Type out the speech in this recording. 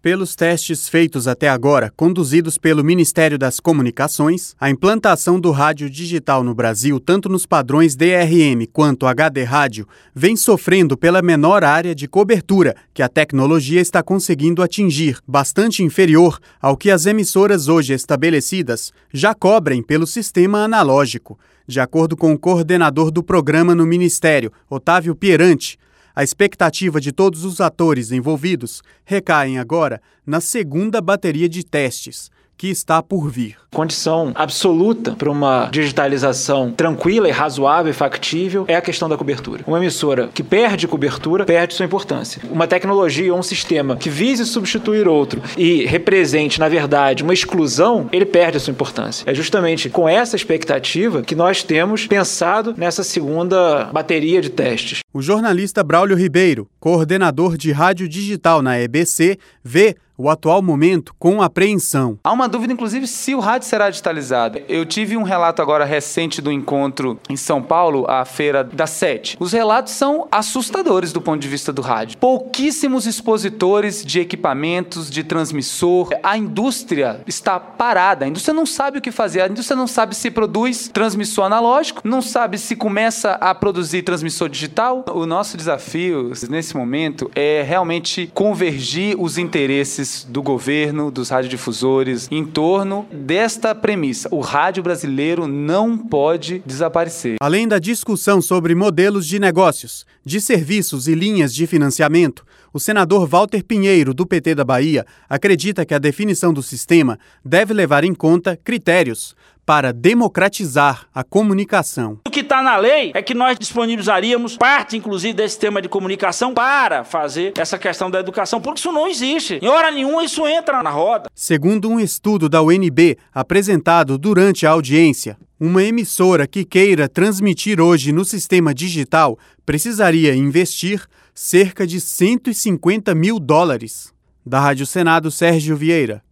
Pelos testes feitos até agora, conduzidos pelo Ministério das Comunicações, a implantação do rádio digital no Brasil, tanto nos padrões DRM quanto HD rádio, vem sofrendo pela menor área de cobertura que a tecnologia está conseguindo atingir, bastante inferior ao que as emissoras hoje estabelecidas já cobrem pelo sistema analógico. De acordo com o coordenador do programa no Ministério, Otávio Pieranti, a expectativa de todos os atores envolvidos recaem agora na segunda bateria de testes, que está por vir. Condição absoluta para uma digitalização tranquila e razoável e factível é a questão da cobertura. Uma emissora que perde cobertura, perde sua importância. Uma tecnologia ou um sistema que vise substituir outro e represente, na verdade, uma exclusão, ele perde a sua importância. É justamente com essa expectativa que nós temos pensado nessa segunda bateria de testes. O jornalista Braulio Ribeiro, coordenador de rádio digital na EBC, vê o atual momento com apreensão. Há uma dúvida, inclusive, se o rádio será digitalizado. Eu tive um relato agora recente do encontro em São Paulo, a Feira da Sete. Os relatos são assustadores do ponto de vista do rádio. Pouquíssimos expositores de equipamentos, de transmissor. A indústria está parada. A indústria não sabe o que fazer. A indústria não sabe se produz transmissor analógico, não sabe se começa a produzir transmissor digital. O nosso desafio, nesse momento, é realmente convergir os interesses do governo, dos radiodifusores, em torno desta premissa. O rádio brasileiro não pode desaparecer. Além da discussão sobre modelos de negócios, de serviços e linhas de financiamento, o senador Walter Pinheiro, do PT da Bahia, acredita que a definição do sistema deve levar em conta critérios para democratizar a comunicação. O que está na lei é que nós disponibilizaríamos parte, inclusive, desse sistema de comunicação para fazer essa questão da educação, porque isso não existe. Em hora nenhuma isso entra na roda. Segundo um estudo da UNB apresentado durante a audiência, uma emissora que queira transmitir hoje no sistema digital precisaria investir cerca de US$ 150 mil. Da Rádio Senado, Sérgio Vieira.